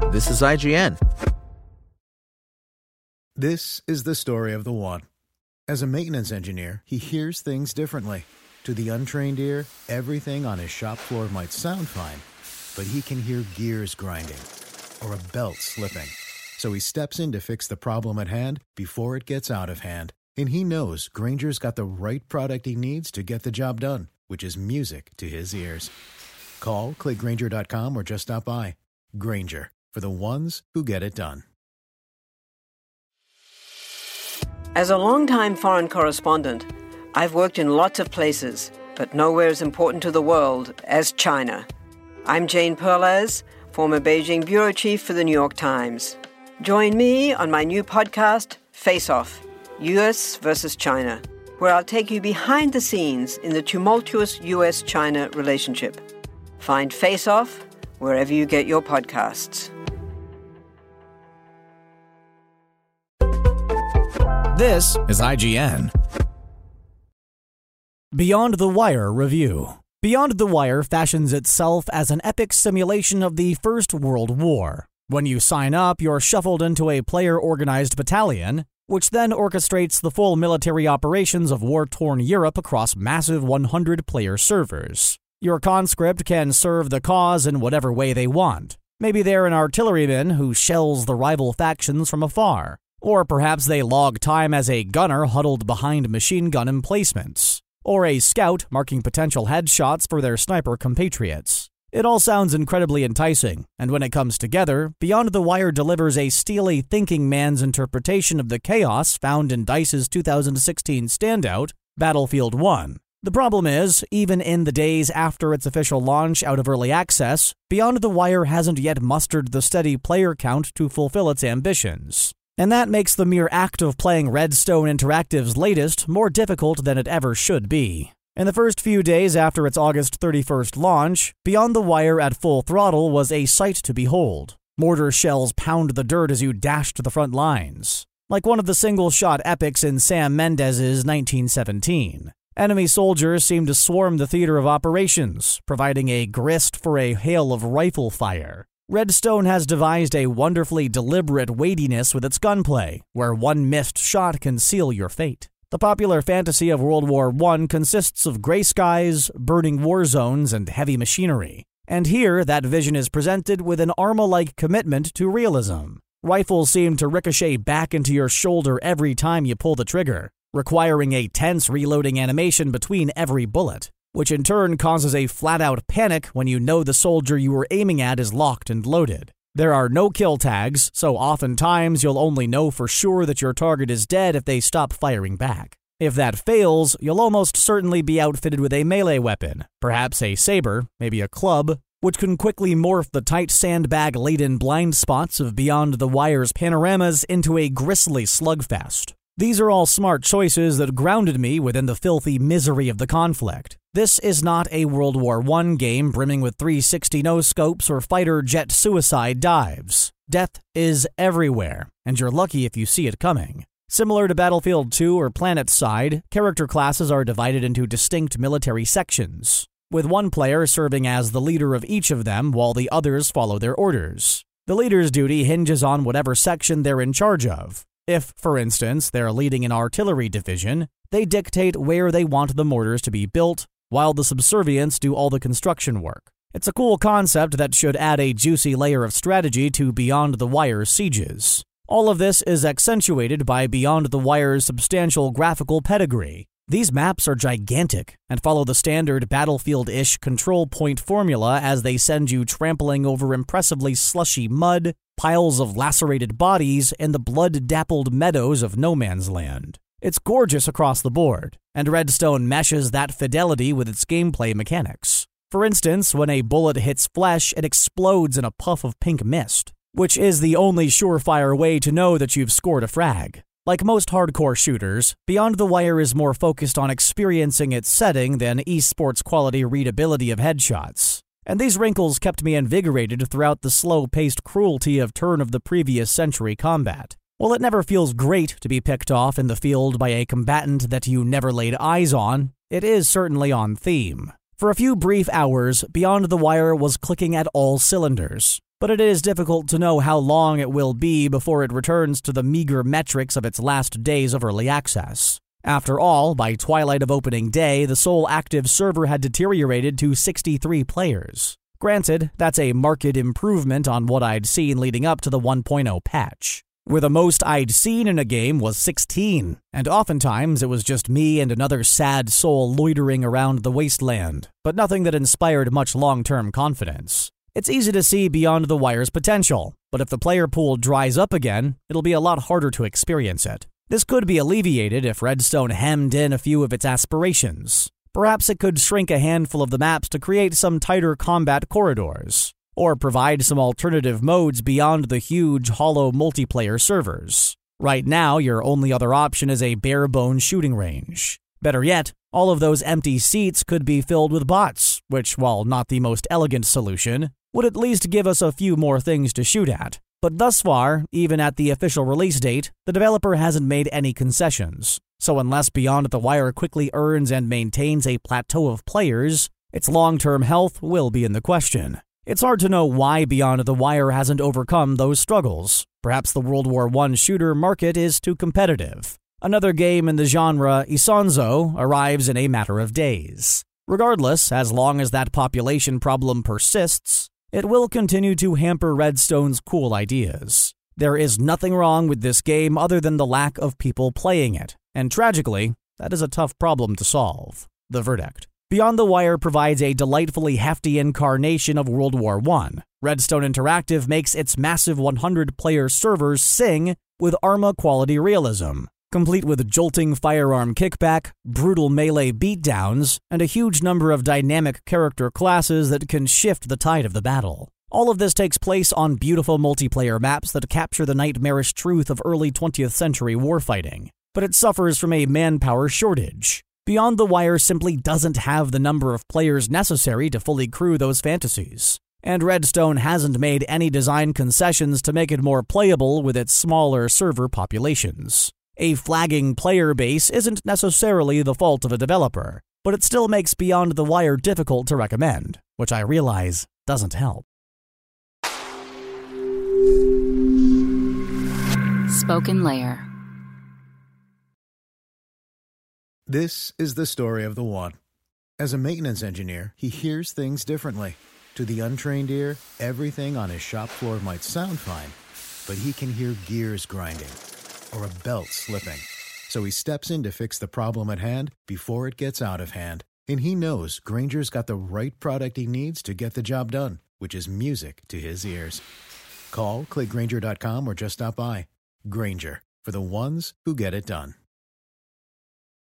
This is IGN. This is the story of the one. As a maintenance engineer, he hears things differently. To the untrained ear, everything on his shop floor might sound fine, but he can hear gears grinding or a belt slipping. So he steps in to fix the problem at hand before it gets out of hand. And he knows Grainger's got the right product he needs to get the job done, which is music to his ears. Call, click Grainger.com, or just stop by. Grainger, for the ones who get it done. As a longtime foreign correspondent, I've worked in lots of places, but nowhere as important to the world as China. I'm Jane Perlez, former Beijing bureau chief for the New York Times. Join me on my new podcast, Face Off, U.S. versus China, where I'll take you behind the scenes in the tumultuous U.S.-China relationship. Find Face Off wherever you get your podcasts. This is IGN. Beyond the Wire Review. Beyond the Wire fashions itself as an epic simulation of the First World War. When you sign up, you're shuffled into a player-organized battalion, which then orchestrates the full military operations of war-torn Europe across massive 100-player servers. Your conscript can serve the cause in whatever way they want. Maybe they're an artilleryman who shells the rival factions from afar. Or perhaps they log time as a gunner huddled behind machine gun emplacements. Or a scout marking potential headshots for their sniper compatriots. It all sounds incredibly enticing, and when it comes together, Beyond the Wire delivers a steely thinking man's interpretation of the chaos found in DICE's 2016 standout, Battlefield 1. The problem is, even in the days after its official launch out of early access, Beyond the Wire hasn't yet mustered the steady player count to fulfill its ambitions. And that makes the mere act of playing Redstone Interactive's latest more difficult than it ever should be. In the first few days after its August 31st launch, Beyond the Wire at full throttle was a sight to behold. Mortar shells pound the dirt as you dash to the front lines. Like one of the single-shot epics in Sam Mendes's 1917. Enemy soldiers seem to swarm the theater of operations, providing a grist for a hail of rifle fire. Redstone has devised a wonderfully deliberate weightiness with its gunplay, where one missed shot can seal your fate. The popular fantasy of World War I consists of gray skies, burning war zones, and heavy machinery. And here, that vision is presented with an Arma-like commitment to realism. Rifles seem to ricochet back into your shoulder every time you pull the trigger, requiring a tense reloading animation between every bullet, which in turn causes a flat-out panic when you know the soldier you were aiming at is locked and loaded. There are no kill tags, so oftentimes you'll only know for sure that your target is dead if they stop firing back. If that fails, you'll almost certainly be outfitted with a melee weapon, perhaps a saber, maybe a club, which can quickly morph the tight sandbag-laden blind spots of Beyond the Wire's panoramas into a grisly slugfest. These are all smart choices that grounded me within the filthy misery of the conflict. This is not a World War I game brimming with 360 no-scopes or fighter jet suicide dives. Death is everywhere, and you're lucky if you see it coming. Similar to Battlefield 2 or PlanetSide, character classes are divided into distinct military sections, with one player serving as the leader of each of them while the others follow their orders. The leader's duty hinges on whatever section they're in charge of. If, for instance, they're leading an artillery division, they dictate where they want the mortars to be built, while the subservients do all the construction work. It's a cool concept that should add a juicy layer of strategy to Beyond the Wire's sieges. All of this is accentuated by Beyond the Wire's substantial graphical pedigree. These maps are gigantic and follow the standard Battlefield-ish control point formula as they send you trampling over impressively slushy mud, piles of lacerated bodies, and the blood-dappled meadows of no man's land. It's gorgeous across the board, and Redstone meshes that fidelity with its gameplay mechanics. For instance, when a bullet hits flesh, it explodes in a puff of pink mist, which is the only surefire way to know that you've scored a frag. Like most hardcore shooters, Beyond the Wire is more focused on experiencing its setting than esports quality readability of headshots. And these wrinkles kept me invigorated throughout the slow-paced cruelty of turn-of-the-previous-century combat. While it never feels great to be picked off in the field by a combatant that you never laid eyes on, it is certainly on theme. For a few brief hours, Beyond the Wire was clicking at all cylinders. but it is difficult to know how long it will be before it returns to the meager metrics of its last days of early access. After all, by twilight of opening day, the sole active server had deteriorated to 63 players. Granted, that's a marked improvement on what I'd seen leading up to the 1.0 patch, where the most I'd seen in a game was 16, and oftentimes it was just me and another sad soul loitering around the wasteland, but nothing that inspired much long-term confidence. It's easy to see Beyond the Wire's potential, but if the player pool dries up again, it'll be a lot harder to experience it. This could be alleviated if Redstone hemmed in a few of its aspirations. Perhaps it could shrink a handful of the maps to create some tighter combat corridors, or provide some alternative modes beyond the huge, hollow multiplayer servers. Right now, your only other option is a bare-bones shooting range. Better yet, all of those empty seats could be filled with bots, which, while not the most elegant solution, would at least give us a few more things to shoot at. But thus far, even at the official release date, the developer hasn't made any concessions. So unless Beyond the Wire quickly earns and maintains a plateau of players, its long-term health will be in the question. It's hard to know why Beyond the Wire hasn't overcome those struggles. Perhaps the World War I shooter market is too competitive. Another game in the genre, Isonzo, arrives in a matter of days. Regardless, as long as that population problem persists, it will continue to hamper Redstone's cool ideas. There is nothing wrong with this game other than the lack of people playing it, and tragically, that is a tough problem to solve. The verdict. Beyond the Wire provides a delightfully hefty incarnation of World War I. Redstone Interactive makes its massive 100-player servers sing with Arma-quality realism, complete with jolting firearm kickback, brutal melee beatdowns, and a huge number of dynamic character classes that can shift the tide of the battle. All of this takes place on beautiful multiplayer maps that capture the nightmarish truth of early 20th century warfighting, but it suffers from a manpower shortage. Beyond the Wire simply doesn't have the number of players necessary to fully crew those fantasies, and Redstone hasn't made any design concessions to make it more playable with its smaller server populations. A flagging player base isn't necessarily the fault of a developer, but it still makes Beyond the Wire difficult to recommend, which I realize doesn't help. Spoken Layer. This is the story of the one. As a maintenance engineer, he hears things differently. To the untrained ear, everything on his shop floor might sound fine, but he can hear gears grinding or a belt slipping. So he steps in to fix the problem at hand before it gets out of hand. And he knows Grainger's got the right product he needs to get the job done, which is music to his ears. Call, click Grainger.com, or just stop by. Grainger, for the ones who get it done.